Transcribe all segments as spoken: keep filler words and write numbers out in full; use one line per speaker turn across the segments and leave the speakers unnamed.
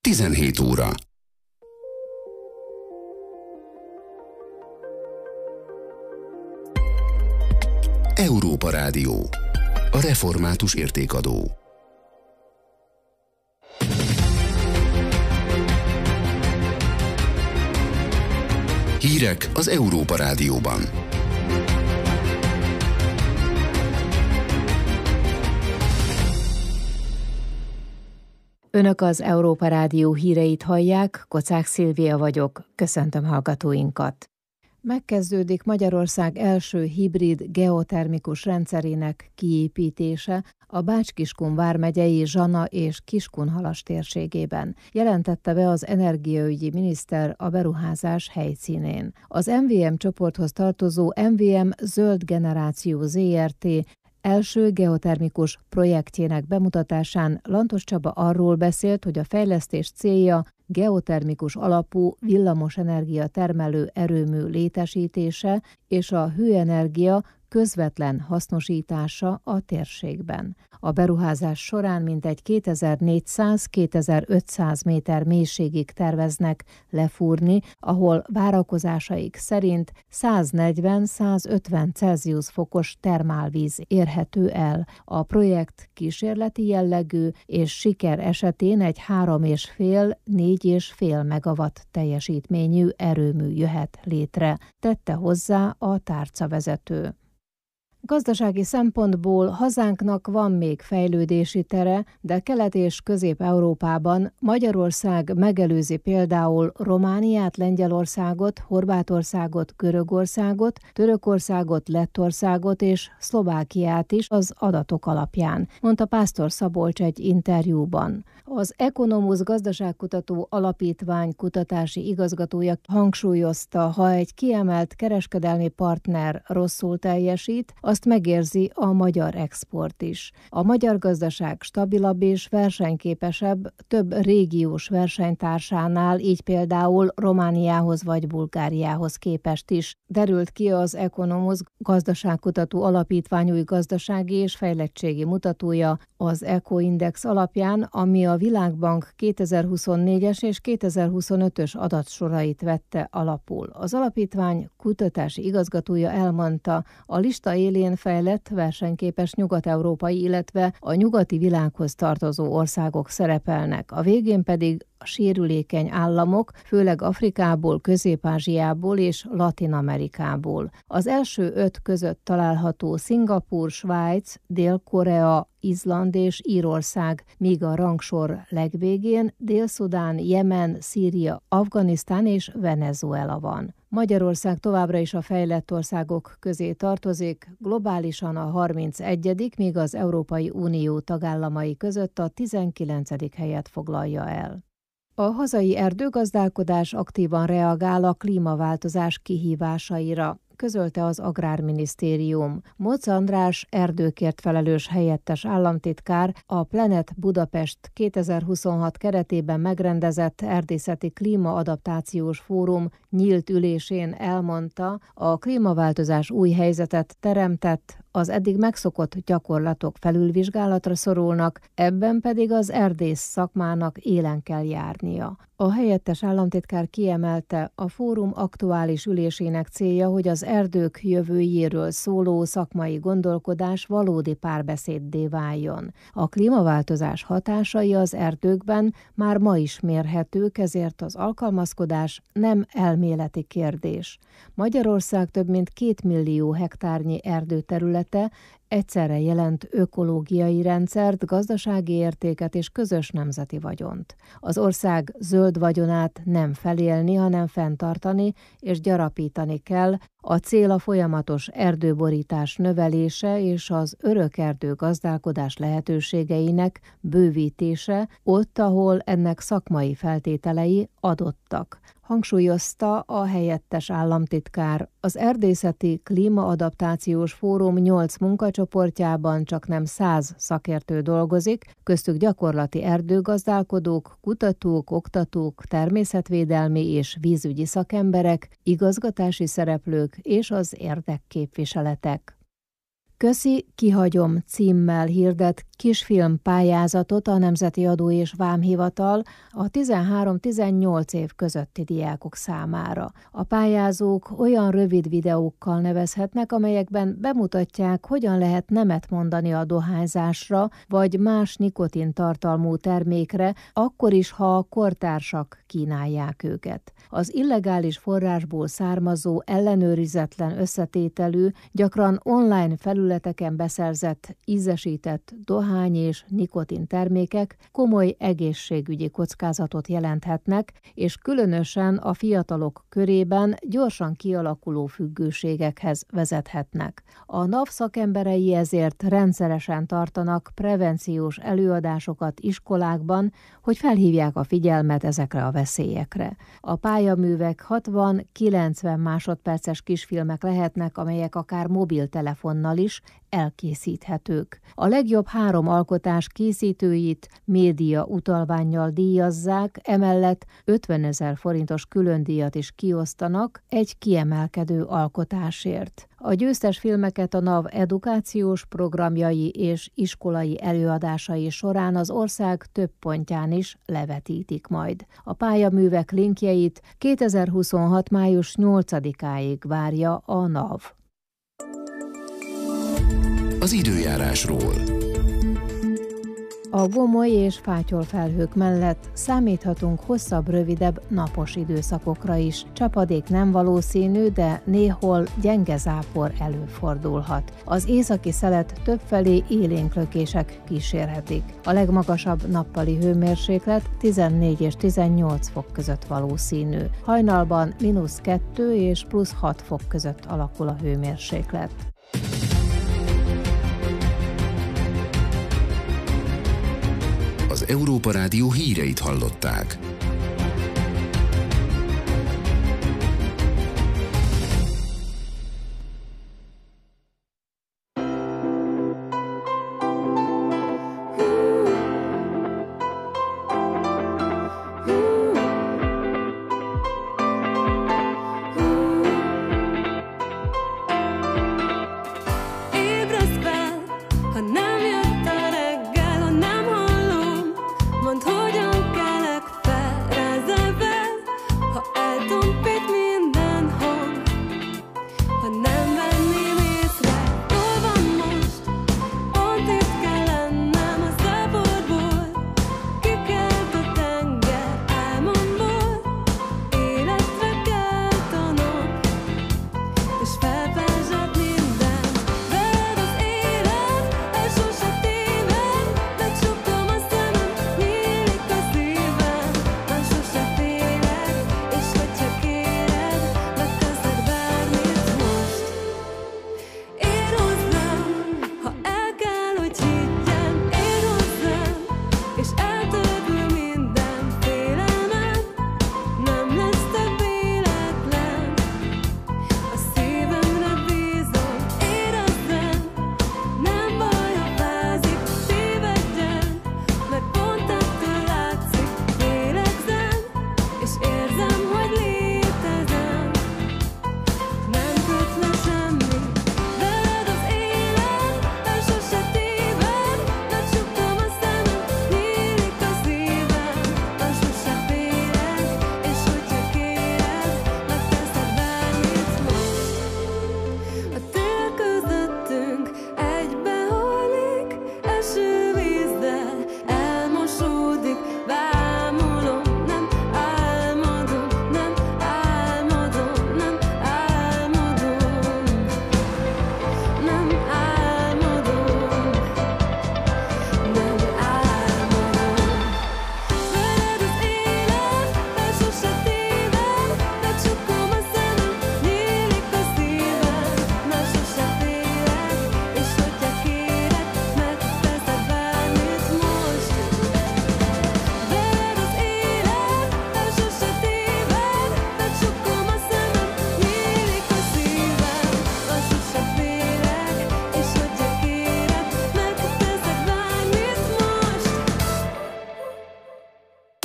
tizenhét óra. Európa Rádió. A református értékadó. Hírek az Európa Rádióban.
Önök az Európa Rádió híreit hallják, Kocák Szilvia vagyok, köszöntöm hallgatóinkat. Megkezdődik Magyarország első hibrid geotermikus rendszerének kiépítése a Bács-Kiskun vármegyei Zsana és Kiskunhalas térségében, jelentette be az energiaügyi miniszter a beruházás helyszínén. Az em vé em csoporthoz tartozó em vé em Zöld Generáció zé er té első geotermikus projektjének bemutatásán Lantos Csaba arról beszélt, hogy a fejlesztés célja geotermikus alapú villamosenergia termelő erőmű létesítése és a hőenergia közvetlen hasznosítása a térségben. A beruházás során mintegy kétezer-négyszáz-kétezer-ötszáz méter mélységig terveznek lefúrni, ahol várakozásaik szerint száznegyven-százötven Celsius fokos termálvíz érhető el. A projekt kísérleti jellegű, és siker esetén egy három és fél négy és fél megawatt teljesítményű erőmű jöhet létre, tette hozzá a tárcavezető. Gazdasági szempontból hazánknak van még fejlődési tere, de Kelet- és Közép-Európában Magyarország megelőzi például Romániát, Lengyelországot, Horvátországot, Görögországot, Törökországot, Lettországot és Szlovákiát is az adatok alapján, mondta Pásztor Szabolcs egy interjúban. Az Economus gazdaságkutató alapítvány kutatási igazgatója hangsúlyozta, ha egy kiemelt kereskedelmi partner rosszul teljesít, azt megérzi a magyar export is. A magyar gazdaság stabilabb és versenyképesebb több régiós versenytársánál, így például Romániához vagy Bulgáriához képest is, derült ki az Economus gazdaságkutató alapítvány új gazdasági és fejlettségi mutatója az Ecoindex alapján, ami a Világbank kétezer-huszonnégyes és kétezer-huszonötös adatsorait vette alapul. Az alapítvány kutatási igazgatója elmondta, a lista élén fejlett, versenyképes nyugat-európai, illetve a nyugati világhoz tartozó országok szerepelnek, a végén pedig a sérülékeny államok, főleg Afrikából, Közép-Ázsiából és Latin-Amerikából. Az első öt között található Szingapúr, Svájc, Dél-Korea, Izland és Írország, míg a rangsor legvégén Dél-Szudán, Jemen, Szíria, Afganisztán és Venezuela van. Magyarország továbbra is a fejlett országok közé tartozik, globálisan a harmincegyedik, míg az Európai Unió tagállamai között a tizenkilencedik helyet foglalja el. A hazai erdőgazdálkodás aktívan reagál a klímaváltozás kihívásaira, közölte az Agrárminisztérium. Mocz András erdőkért felelős helyettes államtitkár a Planet Budapest kétezer-huszonhat keretében megrendezett erdészeti klímaadaptációs fórum nyílt ülésén elmondta, a klímaváltozás új helyzetet teremtett, az eddig megszokott gyakorlatok felülvizsgálatra szorulnak, ebben pedig az erdész szakmának élen kell járnia. A helyettes államtitkár kiemelte, a fórum aktuális ülésének célja, hogy az erdők jövőjéről szóló szakmai gondolkodás valódi párbeszéddé váljon. A klímaváltozás hatásai az erdőkben már ma is mérhetők, ezért az alkalmazkodás nem elméleti kérdés. Magyarország több mint két millió hektárnyi erdőterülete egyszerre jelent ökológiai rendszert, gazdasági értéket és közös nemzeti vagyont. Az ország zöld vagyonát nem felélni, hanem fenntartani és gyarapítani kell. A cél a folyamatos erdőborítás növelése és az örökerdő gazdálkodás lehetőségeinek bővítése ott, ahol ennek szakmai feltételei adottak, hangsúlyozta a helyettes államtitkár. Az erdészeti klímaadaptációs fórum nyolc munkacsoportjában csaknem száz szakértő dolgozik, köztük gyakorlati erdőgazdálkodók, kutatók, oktatók, természetvédelmi és vízügyi szakemberek, igazgatási szereplők és az érdekképviseletek. Köszi, kihagyom címmel hirdet kisfilm pályázatot a Nemzeti Adó és Vámhivatal a tizenhárom-tizennyolc év közötti diákok számára. A pályázók olyan rövid videókkal nevezhetnek, amelyekben bemutatják, hogyan lehet nemet mondani a dohányzásra vagy más nikotintartalmú termékre, akkor is, ha a kortársak kínálják őket. Az illegális forrásból származó, ellenőrizetlen összetételű, gyakran online felületeken beszerzett, ízesített dohány és nikotin termékek komoly egészségügyi kockázatot jelenthetnek, és különösen a fiatalok körében gyorsan kialakuló függőségekhez vezethetnek. A NAV szakemberei ezért rendszeresen tartanak prevenciós előadásokat iskolákban, hogy felhívják a figyelmet ezekre a veszélyekre. A pályaművek hatvan-kilencven másodperces kisfilmek lehetnek, amelyek akár mobiltelefonnal is elkészíthetők. A legjobb három alkotás készítőit média utalvánnyal díjazzák, emellett ötvenezer forintos különdíjat is kiosztanak egy kiemelkedő alkotásért. A győztes filmeket a NAV edukációs programjai és iskolai előadásai során az ország több pontján is levetítik majd. A pályaművek linkjeit kétezer-huszonhat. május nyolcadikáig várja a NAV.
Az időjárásról.
A gomoly és fátyol felhők mellett számíthatunk hosszabb, rövidebb napos időszakokra is. Csapadék nem valószínű, de néhol gyenge zápor előfordulhat. Az északi szelet többfelé élénklökések kísérhetik. A legmagasabb nappali hőmérséklet tizennégy és tizennyolc fok között valószínű. Hajnalban mínusz kettő és plusz hat fok között alakul a hőmérséklet.
Az Európa Rádió híreit hallották.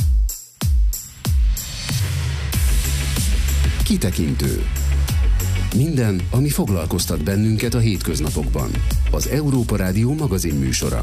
Kitekintő. Minden, ami foglalkoztat bennünket a hétköznapokban. Az Európa Rádió magazin műsora.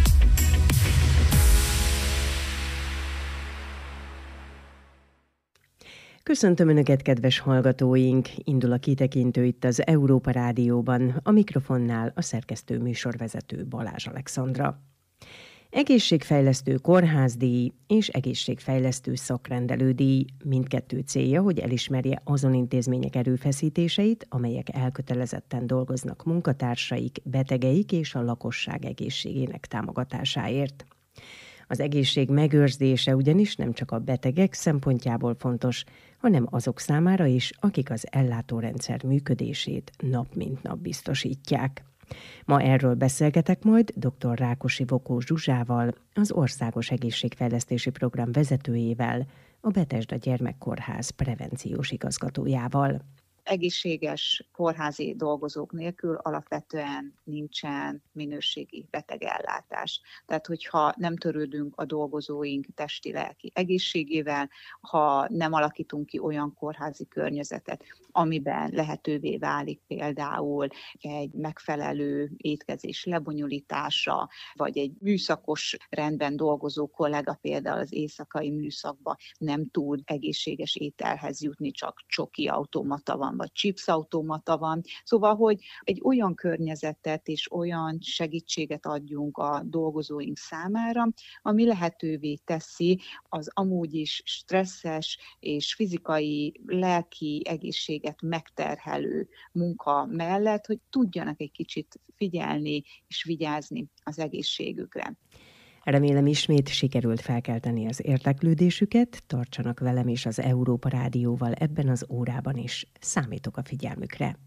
Köszöntöm Önöket, kedves hallgatóink! Indul a kitekintő itt az Európa Rádióban, a mikrofonnál a szerkesztő műsorvezető Balázs Alexandra. Egészségfejlesztő kórházdíj és egészségfejlesztő szakrendelődíj mindkettő célja, hogy elismerje azon intézmények erőfeszítéseit, amelyek elkötelezetten dolgoznak munkatársaik, betegeik és a lakosság egészségének támogatásáért. Az egészség megőrzése ugyanis nem csak a betegek szempontjából fontos, hanem azok számára is, akik az ellátórendszer működését nap mint nap biztosítják. Ma erről beszélgetek majd dr. Rákosi Vokó Zsuzsával, az Országos Egészségfejlesztési Program vezetőjével, a Betesda Gyermekkórház prevenciós igazgatójával.
Egészséges kórházi dolgozók nélkül alapvetően nincsen minőségi betegellátás. Tehát, hogyha nem törődünk a dolgozóink testi-lelki egészségével, ha nem alakítunk ki olyan kórházi környezetet, amiben lehetővé válik például egy megfelelő étkezés lebonyolítása, vagy egy műszakos rendben dolgozó kollega például az éjszakai műszakban nem tud egészséges ételhez jutni, csak csoki automata van, vagy chipsautomata van. Szóval, hogy egy olyan környezetet és olyan segítséget adjunk a dolgozóink számára, ami lehetővé teszi az amúgy is stresszes és fizikai, lelki egészséget megterhelő munka mellett, hogy tudjanak egy kicsit figyelni és vigyázni az egészségükre.
Remélem ismét sikerült felkelteni az érdeklődésüket, tartsanak velem és az Európa Rádióval ebben az órában is. Számítok a figyelmükre.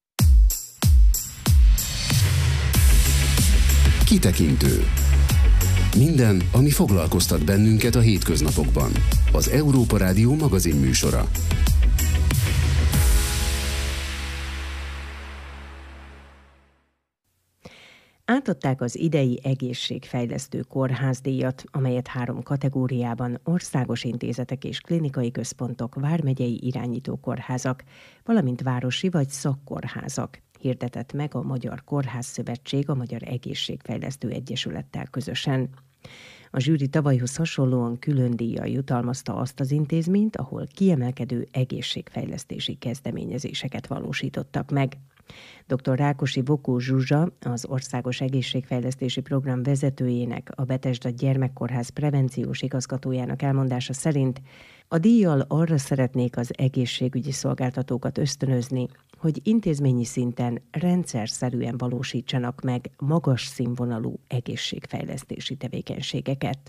Kitekintő. Minden, ami foglalkoztat bennünket a hétköznapokban. Az Európa Rádió magazin műsora.
Átadták az idei egészségfejlesztő kórházdíjat, amelyet három kategóriában országos intézetek és klinikai központok, vármegyei irányító kórházak, valamint városi vagy szakkórházak hirdetett meg a Magyar Kórházszövetség a Magyar Egészségfejlesztő Egyesülettel közösen. A zsűri tavalyhoz hasonlóan külön díjjal jutalmazta azt az intézményt, ahol kiemelkedő egészségfejlesztési kezdeményezéseket valósítottak meg. dr. Rákosi Vokó Zsuzsa, az Országos Egészségfejlesztési Program vezetőjének, a Betesda Gyermekkórház prevenciós igazgatójának elmondása szerint a díjjal arra szeretnék az egészségügyi szolgáltatókat ösztönözni, hogy intézményi szinten rendszerszerűen valósítsanak meg magas színvonalú egészségfejlesztési tevékenységeket.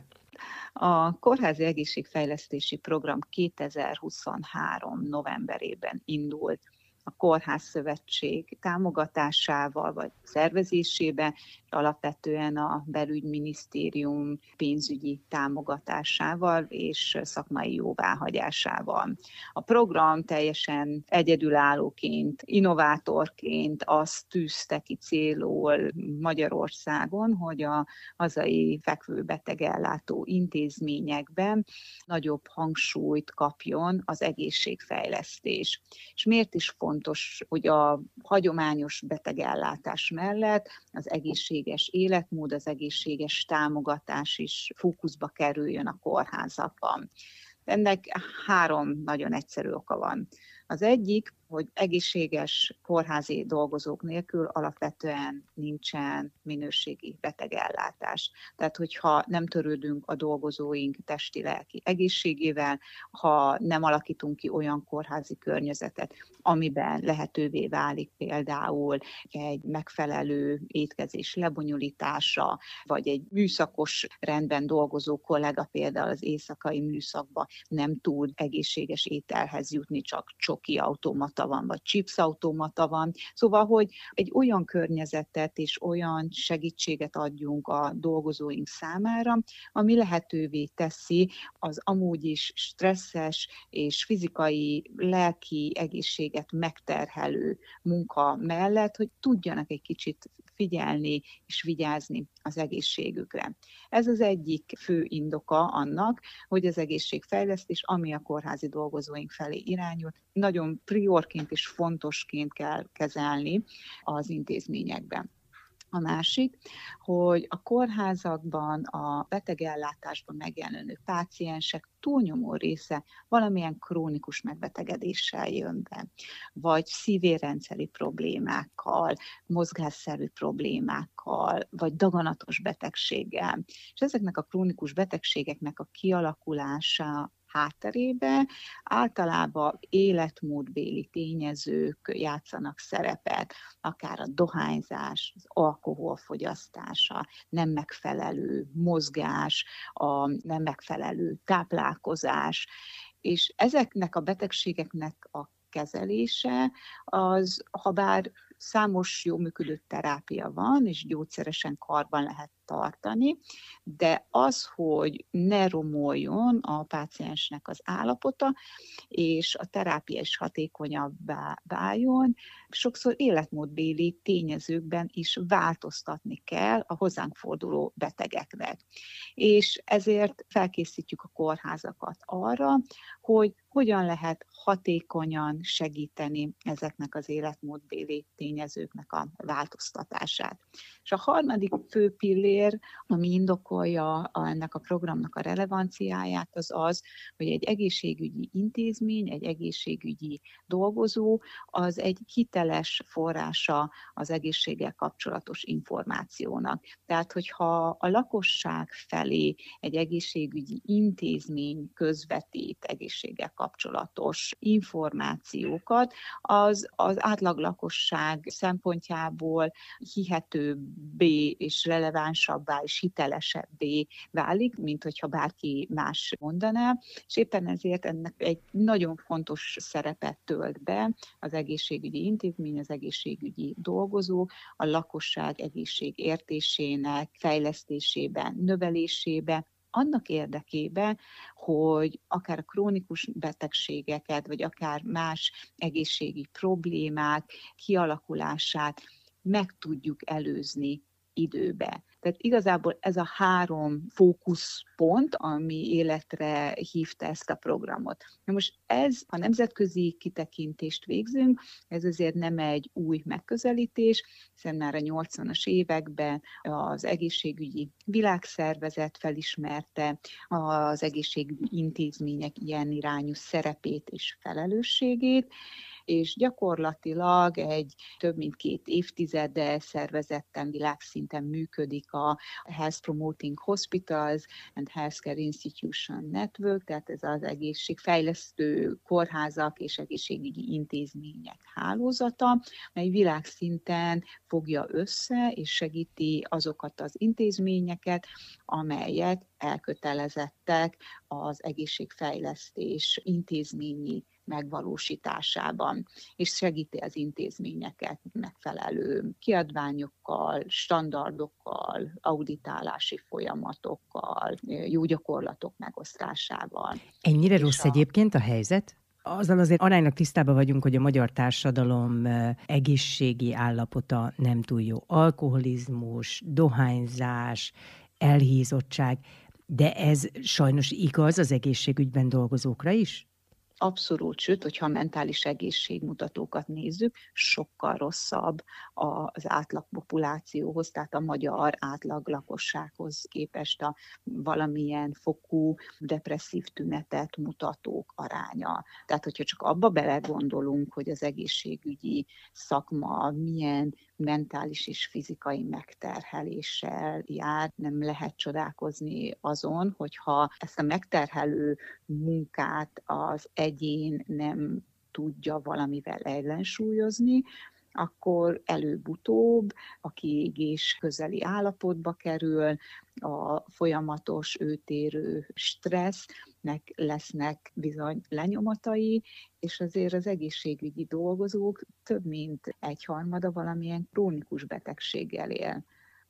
A Kórházi Egészségfejlesztési Program kétezer-huszonhárom novemberében indult a Kórházszövetség támogatásával vagy szervezésébe, alapvetően a belügyminisztérium pénzügyi támogatásával és szakmai jóváhagyásával. A program teljesen egyedülállóként, innovátorként azt tűzte ki célul Magyarországon, hogy a hazai fekvőbetegellátó intézményekben nagyobb hangsúlyt kapjon az egészségfejlesztés. És miért is fontos, hogy a hagyományos betegellátás mellett az egészséges életmód, az egészséges támogatás is fókuszba kerüljön a kórházakban. Ennek három nagyon egyszerű oka van. Az egyik, hogy egészséges kórházi dolgozók nélkül alapvetően nincsen minőségi betegellátás. Tehát, hogyha nem törődünk a dolgozóink testi-lelki egészségével, ha nem alakítunk ki olyan kórházi környezetet, amiben lehetővé válik például egy megfelelő étkezés lebonyolítása, vagy egy műszakos rendben dolgozó kollega például az éjszakai műszakban nem tud egészséges ételhez jutni, csak csoki automata van, vagy chipsautomata van. Szóval, hogy egy olyan környezetet és olyan segítséget adjunk a dolgozóink számára, ami lehetővé teszi az amúgy is stresszes és fizikai, lelki egészséget megterhelő munka mellett, hogy tudjanak egy kicsit figyelni és vigyázni az egészségükre. Ez az egyik fő indoka annak, hogy az egészségfejlesztés, ami a kórházi dolgozóink felé irányul, nagyon priorként és fontosként kell kezelni az intézményekben. A másik, hogy a kórházakban, a betegellátásban megjelenő páciensek túlnyomó része valamilyen krónikus megbetegedéssel jön be, vagy szívérrendszeri problémákkal, mozgásszervi problémákkal, vagy daganatos betegséggel. És ezeknek a krónikus betegségeknek a kialakulása hátterébe általában életmódbéli tényezők játszanak szerepet, akár a dohányzás, az alkoholfogyasztása, nem megfelelő mozgás, a nem megfelelő táplálkozás, és ezeknek a betegségeknek a kezelése az, ha bár számos jó működő terápia van, és gyógyszeresen karban lehet tartani, de az, hogy ne romoljon a páciensnek az állapota, és a terápia is hatékonyabbá váljon, sokszor életmódbéli tényezőkben is változtatni kell a hozzánk forduló betegeknek. És ezért felkészítjük a kórházakat arra, hogy hogyan lehet hatékonyan segíteni ezeknek az életmódbéli tényezőknek a változtatását. És a harmadik fő pillér, ami indokolja a, ennek a programnak a relevanciáját, az az, hogy egy egészségügyi intézmény, egy egészségügyi dolgozó, az egy hiteles forrása az egészséggel kapcsolatos információnak. Tehát, hogyha a lakosság felé egy egészségügyi intézmény közvetít egészséggel kapcsolatos információkat, az az átlag lakosság szempontjából hihetőbbé és relevánsabbá és hitelesebbé válik, mint hogyha bárki más mondaná, és éppen ezért ennek egy nagyon fontos szerepet tölt be az egészségügyi intézmény, az egészségügyi dolgozó, a lakosság egészségértésének fejlesztésében, növelésében, annak érdekében, hogy akár a krónikus betegségeket, vagy akár más egészségi problémák kialakulását meg tudjuk előzni időbe. Tehát igazából ez a három fókuszpont, ami életre hívta ezt a programot. Na most ez, ha nemzetközi kitekintést végzünk, ez azért nem egy új megközelítés, hiszen már a nyolcvanas években az egészségügyi világszervezet felismerte az egészségügyi intézmények ilyen irányú szerepét és felelősségét, és gyakorlatilag egy több mint két évtizede szervezetten világszinten működik a Health Promoting Hospitals and Healthcare Institution Network, tehát ez az egészségfejlesztő kórházak és egészségügyi intézmények hálózata, mely világszinten fogja össze és segíti azokat az intézményeket, amelyek elkötelezettek az egészségfejlesztés intézményi megvalósításában, és segíti az intézményeket megfelelő kiadványokkal, standardokkal, auditálási folyamatokkal, jó gyakorlatok megosztásával.
Ennyire rossz a... egyébként a helyzet? Azzal azért aránylag tisztában vagyunk, hogy a magyar társadalom egészségi állapota nem túl jó. Alkoholizmus, dohányzás, elhízottság, de ez sajnos igaz az egészségügyben dolgozókra is?
Abszolút, sőt, hogyha a mentális egészségmutatókat nézzük, sokkal rosszabb az átlagpopulációhoz, tehát a magyar átlag lakossághoz képest a valamilyen fokú depresszív tünetet mutatók aránya. Tehát, hogyha csak abba belegondolunk, hogy az egészségügyi szakma milyen mentális és fizikai megterheléssel jár, nem lehet csodálkozni azon, hogyha ezt a megterhelő munkát az egyén nem tudja valamivel ellensúlyozni, akkor előbb-utóbb a kiégés közeli állapotba kerül, a folyamatos őtérő stressznek lesznek bizony lenyomatai, és azért az egészségügyi dolgozók több mint egyharmada valamilyen krónikus betegséggel él.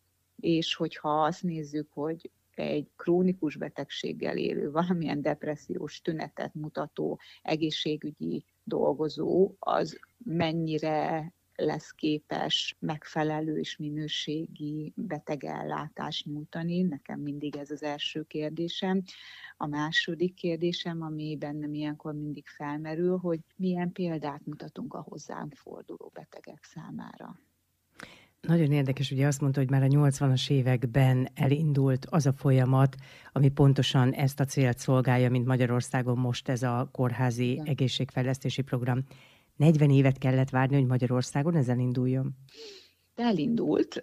És hogyha azt nézzük, hogy egy krónikus betegséggel élő, valamilyen depressziós tünetet mutató egészségügyi dolgozó, az mennyire lesz képes megfelelő és minőségi betegellátást nyújtani. Nekem mindig ez az első kérdésem. A második kérdésem, ami bennem ilyenkor mindig felmerül, hogy milyen példát mutatunk a hozzánk forduló betegek számára.
Nagyon érdekes, ugye azt mondta, hogy már a nyolcvanas években elindult az a folyamat, ami pontosan ezt a célt szolgálja, mint Magyarországon most ez a kórházi ja. egészségfejlesztési program. negyven évet kellett várni, hogy Magyarországon ez elinduljon?
Elindult.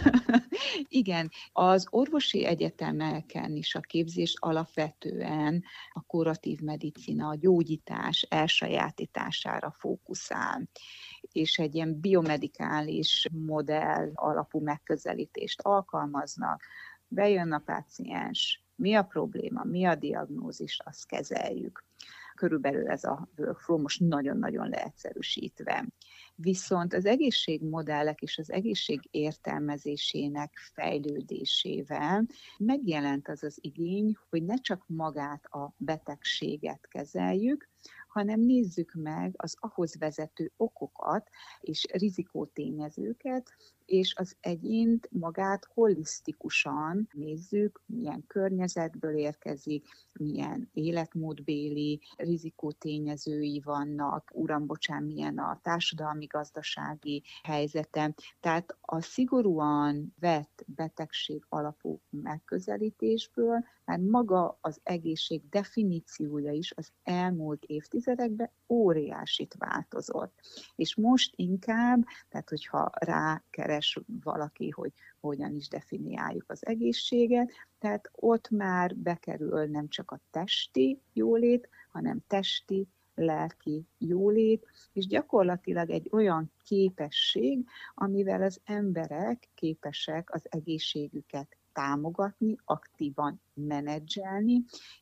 Igen, az orvosi egyetemeken is a képzés alapvetően a kuratív medicina, a gyógyítás elsajátítására fókuszál, és egy ilyen biomedikális modell alapú megközelítést alkalmaznak. Bejön a páciens, mi a probléma, mi a diagnózis, azt kezeljük. Körülbelül ez a workflow most nagyon-nagyon leegyszerűsítve. Viszont az egészségmodellek és az egészség értelmezésének fejlődésével megjelent az az igény, hogy ne csak magát a betegséget kezeljük, hanem nézzük meg az ahhoz vezető okokat és rizikótényezőket, és az egyént magát holisztikusan nézzük, milyen környezetből érkezik, milyen életmódbéli rizikótényezői vannak, uram, bocsán, milyen a társadalmi-gazdasági helyzete. Tehát a szigorúan vett betegség alapú megközelítésből már maga az egészség definíciója is az elmúlt évtizedekben óriásit változott. És most inkább, tehát hogyha rákeres valaki, hogy hogyan is definiáljuk az egészséget, tehát ott már bekerül nem csak a testi jólét, hanem testi, lelki jólét, és gyakorlatilag egy olyan képesség, amivel az emberek képesek az egészségüket támogatni, aktívan menedzselni,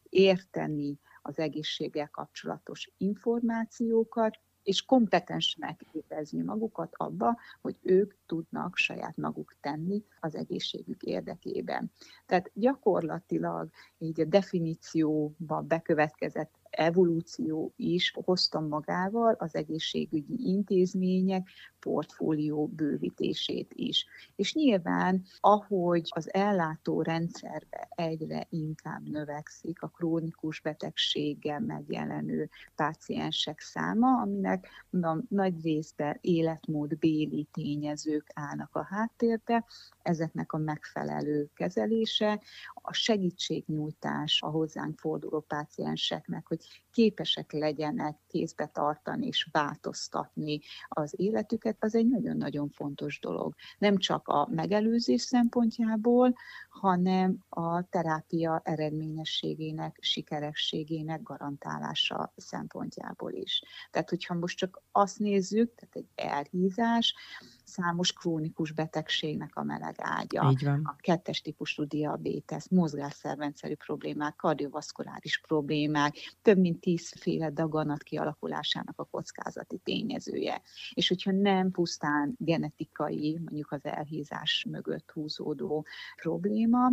érteni az egészséggel kapcsolatos információkat, és kompetensnek képezni magukat abba, hogy ők tudnak saját maguk tenni az egészségük érdekében. Tehát gyakorlatilag így a definícióba bekövetkezett evolúció is hozta magával az egészségügyi intézmények portfólió bővítését is. És nyilván, ahogy az ellátó rendszerbe egyre inkább növekszik a krónikus betegséggel megjelenő páciensek száma, aminek mondom, nagy részben életmódbéli tényezők állnak a háttérbe, ezeknek a megfelelő kezelése, a segítségnyújtás a hozzánk forduló pácienseknek, hogy képesek legyenek kézbe tartani és változtatni az életüket, az egy nagyon-nagyon fontos dolog. Nem csak a megelőzés szempontjából, hanem a terápia eredményességének, sikerességének garantálása szempontjából is. Tehát, hogyha most csak azt nézzük, tehát egy elhízás, számos krónikus betegségnek a meleg ágya, a kettes típusú diabétesz, mozgásszervrendszeri problémák, kardiovaszkuláris problémák, több mint tízféle daganat kialakulásának a kockázati tényezője. És hogyha nem pusztán genetikai, mondjuk az elhízás mögött húzódó probléma,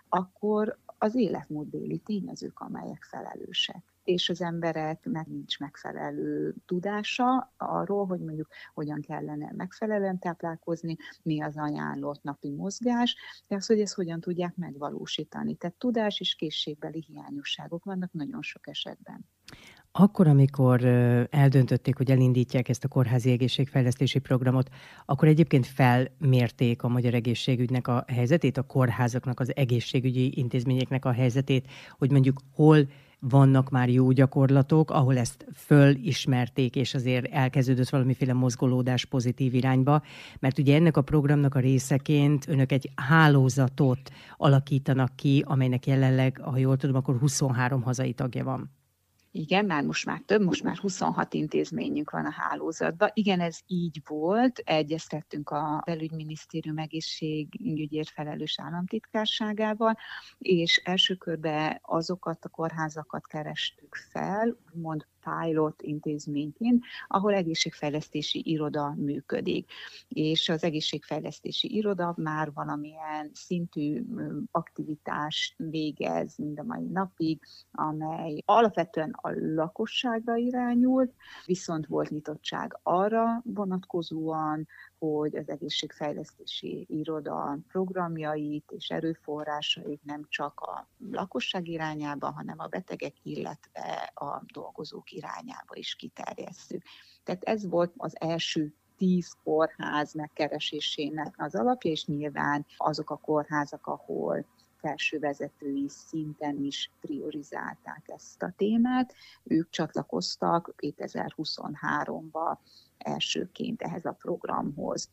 akkor az életmódbéli tényezők, amelyek felelősek. És az embereknek nincs megfelelő tudása arról, hogy mondjuk hogyan kellene megfelelően táplálkozni, mi az ajánlott napi mozgás, de az, hogy ezt hogyan tudják megvalósítani. Tehát tudás és készségbeli hiányosságok vannak nagyon sok esetben.
Akkor, amikor eldöntötték, hogy elindítják ezt a kórházi egészségfejlesztési programot, akkor egyébként felmérték a magyar egészségügynek a helyzetét, a kórházaknak, az egészségügyi intézményeknek a helyzetét, hogy mondjuk hol vannak már jó gyakorlatok, ahol ezt fölismerték, és azért elkezdődött valamiféle mozgolódás pozitív irányba, mert ugye ennek a programnak a részeként önök egy hálózatot alakítanak ki, amelynek jelenleg, ha jól tudom, akkor huszonhárom hazai tagja van.
Igen, már most már több, most már huszonhat intézményünk van a hálózatban. Igen, ez így volt. Egyeztettünk a belügyminisztérium egészségügyért felelős államtitkárságával, és első körben azokat a kórházakat kerestük fel, úgymond pilot intézményként, ahol egészségfejlesztési iroda működik. És az egészségfejlesztési iroda már valamilyen szintű aktivitást végez mind a mai napig, amely alapvetően a lakosságra irányult, viszont volt nyitottság arra vonatkozóan, hogy az egészségfejlesztési iroda programjait és erőforrásait nem csak a lakosság irányába, hanem a betegek, illetve a dolgozók irányába is kiterjesszük. Tehát ez volt az első tíz kórház megkeresésének az alapja, és nyilván azok a kórházak, ahol felső vezetői szinten is priorizálták ezt a témát. Ők csatlakoztak kétezer-huszonháromban elsőként ehhez a programhoz.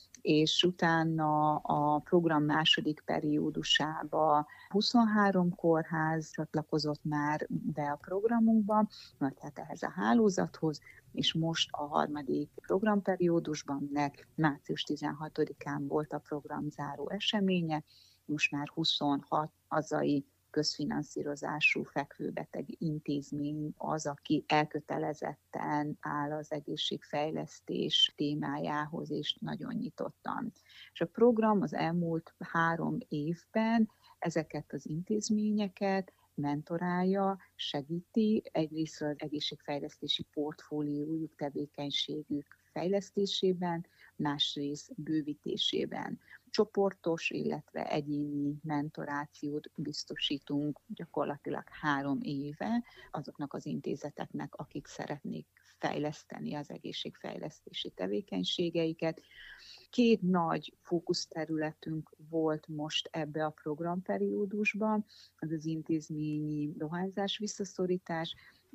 És utána a program második periódusába huszonhárom kórház csatlakozott már be a programunkba, tehát ehhez a hálózathoz, és most a harmadik programperiódusban, nek március tizenhatodikán volt a program záró eseménye, most már huszonhat hazai közfinanszírozású fekvőbeteg intézmény az, aki elkötelezetten áll az egészségfejlesztés témájához, és nagyon nyitottan. És a program az elmúlt három évben ezeket az intézményeket mentorálja, segíti, egyrészt az egészségfejlesztési portfóliójuk, tevékenységük fejlesztésében, másrészt bővítésében. Csoportos, illetve egyéni mentorációt biztosítunk gyakorlatilag három éve azoknak az intézeteknek, akik szeretnék fejleszteni az egészségfejlesztési tevékenységeiket. Két nagy fókuszterületünk volt most ebbe a programperiódusban, az az intézményi dohányzás visszaszorítás,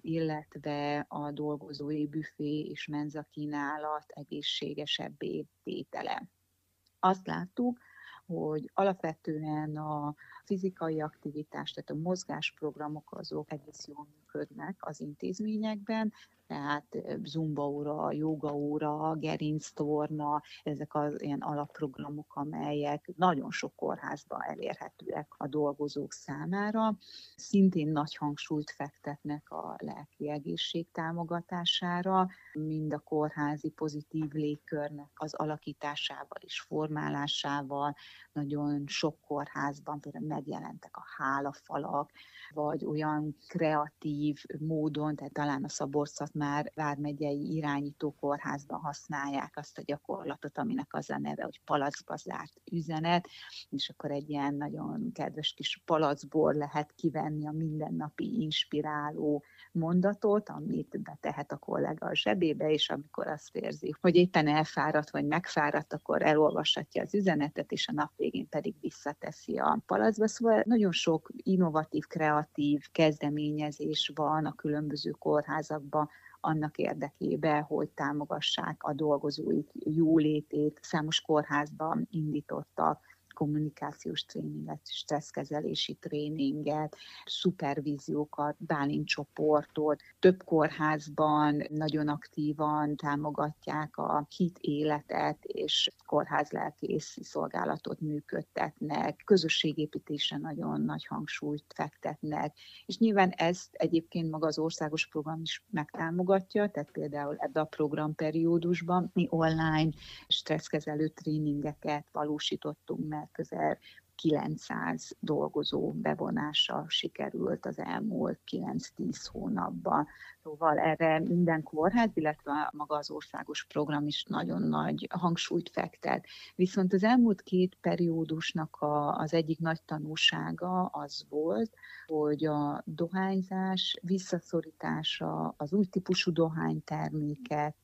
illetve a dolgozói büfé és menza kínálat egészségesebbé tétele. Azt láttuk, hogy alapvetően a fizikai aktivitás, tehát a mozgásprogramok azok egész jól működnek az intézményekben, tehát zumbaóra, jogaóra, gerinctorna, ezek az ilyen alapprogramok, amelyek nagyon sok kórházban elérhetőek a dolgozók számára. Szintén nagy hangsúlyt fektetnek a lelki egészség támogatására, mind a kórházi pozitív légkörnek az alakításával és formálásával. Nagyon sok kórházban például megjelentek a hálafalak, vagy olyan kreatív módon, tehát talán a Szabolcs már vármegyei irányító kórházban használják azt a gyakorlatot, aminek az a neve, hogy palacba zárt üzenet, és akkor egy ilyen nagyon kedves kis palacból lehet kivenni a mindennapi inspiráló mondatot, amit betehet a kollega a zsebébe, és amikor azt érzi, hogy éppen elfáradt vagy megfáradt, akkor elolvashatja az üzenetet, és a nap végén pedig visszateszi a palacba. Szóval nagyon sok innovatív, kreatív kezdeményezés van a különböző kórházakban, annak érdekében, hogy támogassák a dolgozóik jólétét. Számos kórházban indítottak kommunikációs tréninget, stresszkezelési tréninget, szupervíziókat, Bálint-csoportot. Több kórházban nagyon aktívan támogatják a hit életet, és kórházlelkészi szolgálatot működtetnek, közösségépítésre nagyon nagy hangsúlyt fektetnek, és nyilván ezt egyébként maga az országos program is megtámogatja, tehát például ebbe a programperiódusban mi online stresszkezelő tréningeket valósítottunk meg, közel kilencszáz dolgozó bevonása sikerült az elmúlt kilenc-tíz hónapban. Szóval erre minden kórház, illetve maga az országos program is nagyon nagy hangsúlyt fektet. Viszont az elmúlt két periódusnak a, az egyik nagy tanulsága az volt, hogy a dohányzás visszaszorítása, az új típusú dohánytermékek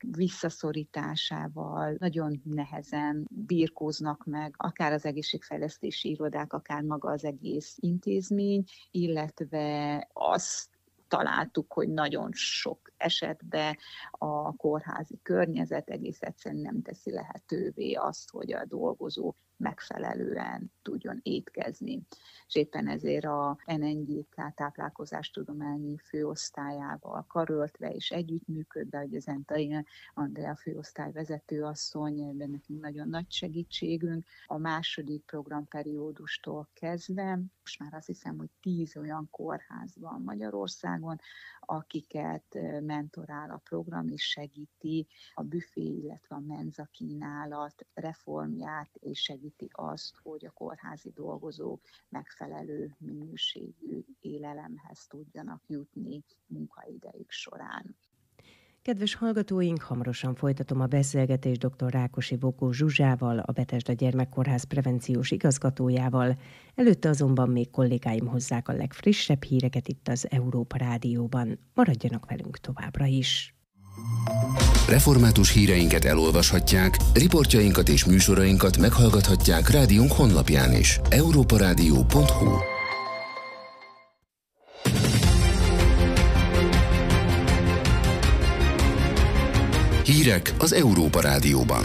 visszaszorításával nagyon nehezen birkóznak meg, akár az egészségfejlesztési irodák, akár maga az egész intézmény, illetve azt találtuk, hogy nagyon sok esetben a kórházi környezet egész egyszerűen nem teszi lehetővé azt, hogy a dolgozó megfelelően tudjon étkezni. És éppen ezért a en en gé ká táplálkozástudományi főosztályával karöltve és együttműködve, hogy az Entai Andrea főosztály vezetőasszony, ebben nekünk nagyon nagy segítségünk. A második programperiódustól kezdve, most már azt hiszem, hogy tíz olyan kórház van Magyarországon, Magyarországon, akiket mentorál a program és segíti a büfé, illetve a menza kínálat reformját, és segíti azt, hogy a kórházi dolgozók megfelelő minőségű élelemhez tudjanak jutni munkaidejük során.
Kedves hallgatóink, hamarosan folytatom a beszélgetést dr. Rákosi Bokó Zsuzsával, a Bethesda Gyermekkórház prevenciós igazgatójával. Előtte azonban még kollégáim hozzák a legfrissebb híreket itt az Európa Rádióban. Maradjanak velünk továbbra is!
Református híreinket elolvashatják, riportjainkat és műsorainkat meghallgathatják rádiónk honlapján is. európa rádió pont hu. Hírek az Európa Rádióban.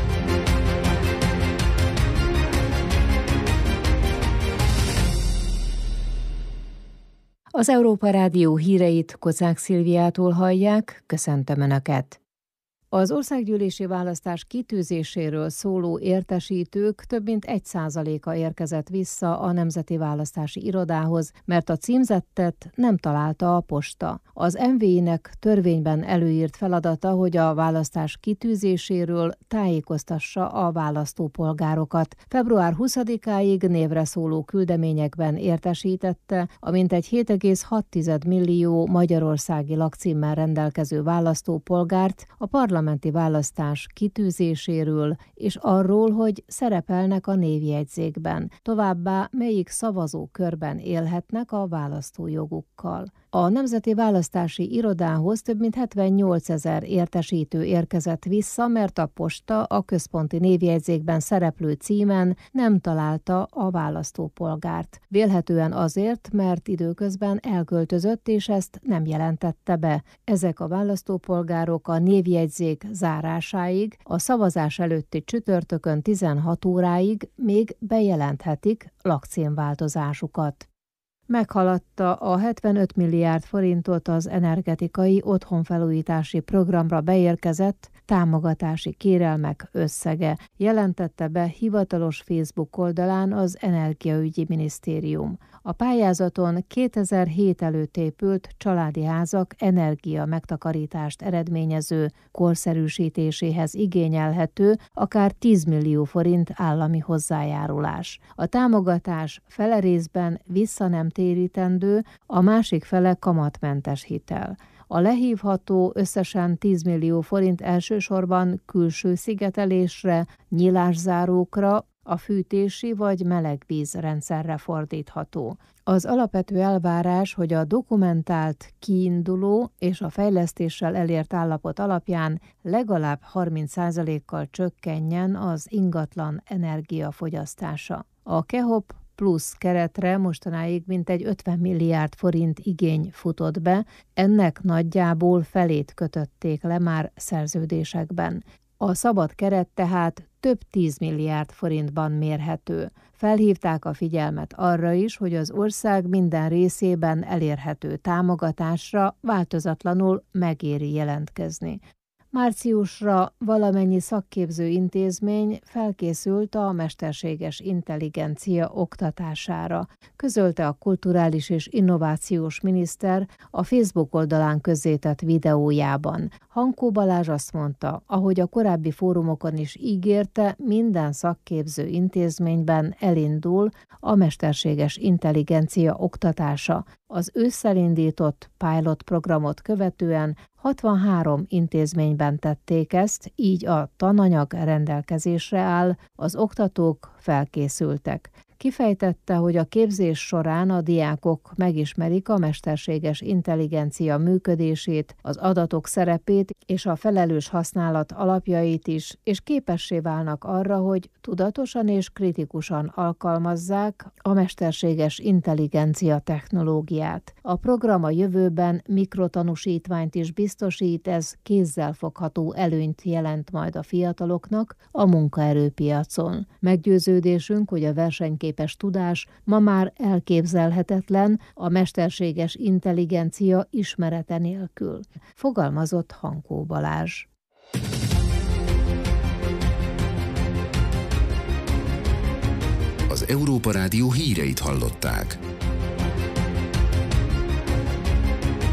Az Európa Rádió híreit Kocák Szilviától hallják, köszöntöm Önöket! Az országgyűlési választás kitűzéséről szóló értesítők több mint egy százaléka érkezett vissza a Nemzeti Választási Irodához, mert a címzettet nem találta a posta. Az em vé i-nek törvényben előírt feladata, hogy a választás kitűzéséről tájékoztassa a választópolgárokat. február huszadikáig névre szóló küldeményekben értesítette a mintegy hét egész hat millió magyarországi lakcímmel rendelkező választópolgárt a parlament parlamenti választás kitűzéséről és arról, hogy szerepelnek a névjegyzékben, továbbá melyik szavazókörben élhetnek a választójogukkal. A Nemzeti Választási Irodához több mint hetvennyolcezer értesítő érkezett vissza, mert a posta a központi névjegyzékben szereplő címen nem találta a választópolgárt. Vélhetően azért, mert időközben elköltözött, és ezt nem jelentette be. Ezek a választópolgárok a névjegyzék zárásáig, a szavazás előtti csütörtökön tizenhat óráig még bejelenthetik lakcímváltozásukat. Meghaladta a hetvenöt milliárd forintot az energetikai otthonfelújítási programra beérkezett támogatási kérelmek összege, jelentette be hivatalos Facebook oldalán az Energiaügyi Minisztérium. A pályázaton kétezer-hét előtt épült családi házak energia megtakarítást eredményező korszerűsítéséhez igényelhető akár tíz millió forint állami hozzájárulás. A támogatás fele részben vissza nem térítendő, a másik fele kamatmentes hitel. A lehívható összesen tíz millió forint elsősorban külső szigetelésre, nyilászárókra, a fűtési vagy melegvízrendszerre fordítható. Az alapvető elvárás, hogy a dokumentált, kiinduló és a fejlesztéssel elért állapot alapján legalább harminc százalékkal csökkenjen az ingatlan energiafogyasztása. A KEHOP plusz keretre mostanáig mintegy ötven milliárd forint igény futott be, ennek nagyjából felét kötötték le már szerződésekben. A szabad keret tehát több tíz milliárd forintban mérhető. Felhívták a figyelmet arra is, hogy az ország minden részében elérhető támogatásra változatlanul megéri jelentkezni. Márciusra valamennyi szakképző intézmény felkészült a mesterséges intelligencia oktatására, közölte a kulturális és innovációs miniszter a Facebook oldalán közzétett videójában. Hankó Balázs azt mondta, ahogy a korábbi fórumokon is ígérte, minden szakképző intézményben elindul a mesterséges intelligencia oktatása. Az ősszel indított pilot programot követően hatvanhárom intézményben tették ezt, így a tananyag rendelkezésre áll, az oktatók felkészültek. Kifejtette, hogy a képzés során a diákok megismerik a mesterséges intelligencia működését, az adatok szerepét és a felelős használat alapjait is, és képessé válnak arra, hogy tudatosan és kritikusan alkalmazzák a mesterséges intelligencia technológiát. A program a jövőben mikrotanúsítványt is biztosít, ez kézzelfogható előnyt jelent majd a fiataloknak a munkaerőpiacon. Meggyőződésünk, hogy a versenyképesség tudás ma már elképzelhetetlen a mesterséges intelligencia ismerete nélkül, fogalmazott Hankó Balázs.
Az Európa Rádió híreit hallották.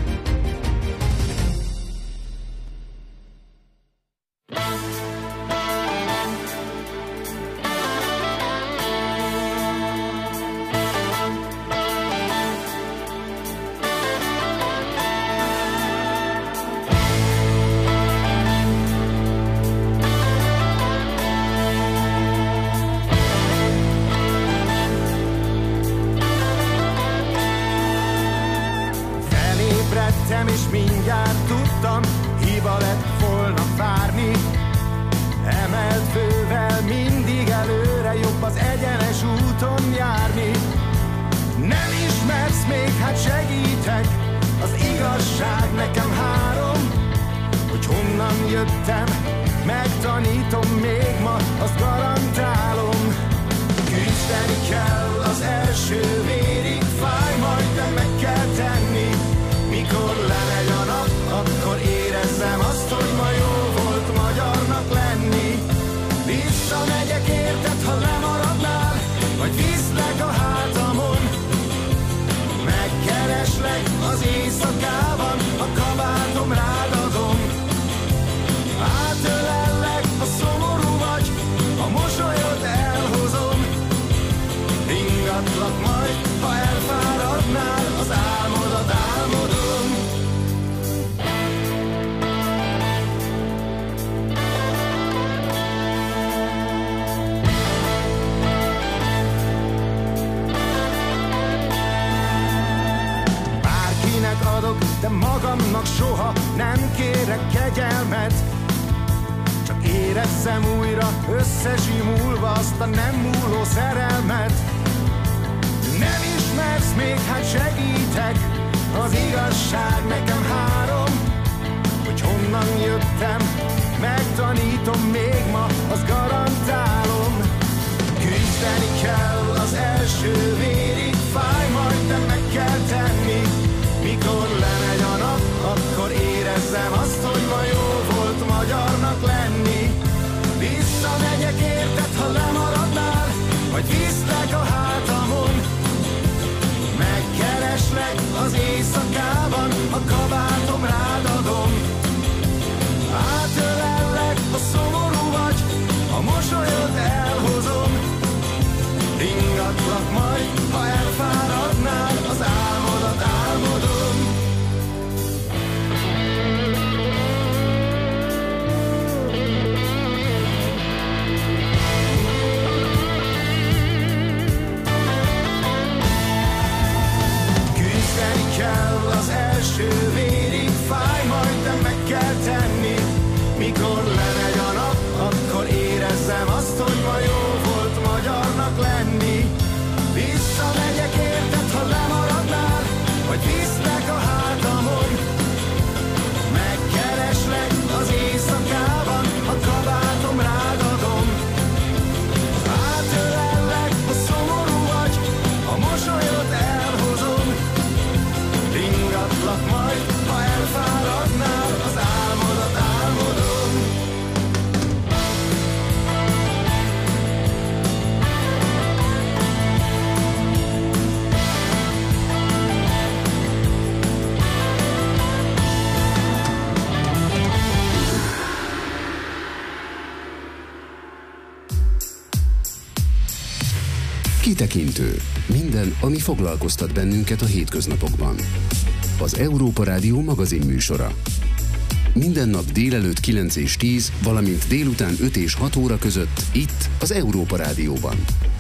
és mindjárt tudtam, hiba lett volna várni. Emelt fővel mindig előre, jobb az egyenes úton járni. Nem ismersz még, hát segítek, az igazság nekem három. Hogy honnan jöttem, megtanítom még ma, azt garantálom. Küzdeni kell az első vérig, fáj, majd de meg kell tenni. Mikor lemegy a nap, akkor érezzem azt, hogy ma jó volt magyarnak lenni. Visszamegyek érted, ha lemaradnál, vagy viszlek a hátamon. Megkereslek az éjszakában, a kabátom rád adom. Átölellek, ha szomorú vagy, a mosolyod elhozom. Ringatlak majd, ha elfáradnál, az álmodat álmodom. Bárkinek adok, de magamnak soha nem kérek kegyelmet. Csak érezzem újra, összesimulva azt a nem múló szerelmet. Nem ismersz még, hát segítek, az igazság nekem három. Hogy honnan jöttem, megtanítom még ma, azt garantálom. Küzdeni kell az első vérig, fáj, majd de meg kell tenni. Mikor lemegy a nap, akkor érezzem azt, hogy ma jó volt magyarnak lenni. Visszamegyek érted, ha lemaradnál, vagy viszlek a hátamon. Megkereslek az éjszakában, a kabátom rád adom. Átölellek, ha szomorú vagy, a mosolyod elhozom. Ringatlak majd, ha elfáradnál, az álmodat álmodom. Küzdeni kell az első vérig, fáj, majd de meg kell tenni. Mikor lemegy a nap, akkor érezzem azt, hogy ma jó volt magyarnak lenni. Visszamegyek érted, ha lemaradnál, vagy viszlek a hátamon. Megkereslek az éjszakában, a kabátom rád adom. Átölellek, ha szomorú vagy, a mosolyod elhozom. Ringatlak majd, ha elfáradnál, az álmodat álmodom.
Kitekintő. Minden, ami foglalkoztat bennünket a hétköznapokban. Az Európa Rádió magazin műsora. Minden nap délelőtt kilenc és tíz, valamint délután öt és hat óra között itt az Európa Rádióban.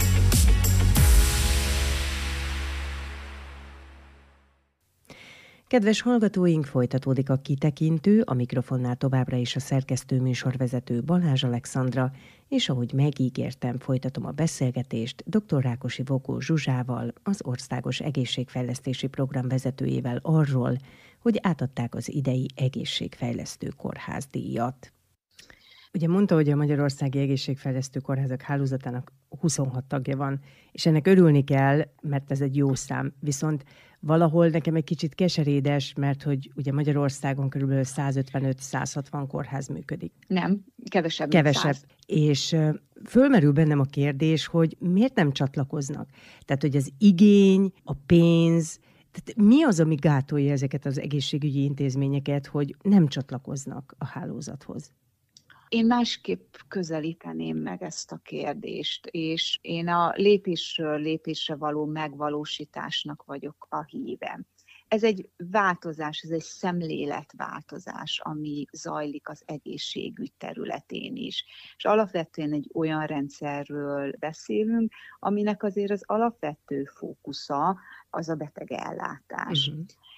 Kedves hallgatóink, folytatódik a Kitekintő, a mikrofonnál továbbra is a szerkesztő műsorvezető Balázs Alexandra, és ahogy megígértem, folytatom a beszélgetést dr. Rákosi Vogó Zsuzsával, az Országos Egészségfejlesztési Program vezetőjével arról, hogy átadták az idei Egészségfejlesztő Kórházdíjat. Ugye mondta, hogy a Magyarországi Egészségfejlesztő Kórházak hálózatának huszonhat tagja van, és ennek örülni kell, mert ez egy jó szám. Viszont valahol nekem egy kicsit keserédes, mert hogy ugye Magyarországon körülbelül százötvenöt-százhatvan kórház működik.
Nem, kevesebb.
Kevesebb. És uh, fölmerül bennem a kérdés, hogy miért nem csatlakoznak? Tehát, hogy az igény, a pénz, tehát mi az, ami gátolja ezeket az egészségügyi intézményeket, hogy nem csatlakoznak a hálózathoz?
Én másképp közelíteném meg ezt a kérdést, és én a lépésről lépésre való megvalósításnak vagyok a híve. Ez egy változás, ez egy szemléletváltozás, ami zajlik az egészségügy területén is. És alapvetően egy olyan rendszerről beszélünk, aminek azért az alapvető fókusza az a betegellátás. Uh-huh. És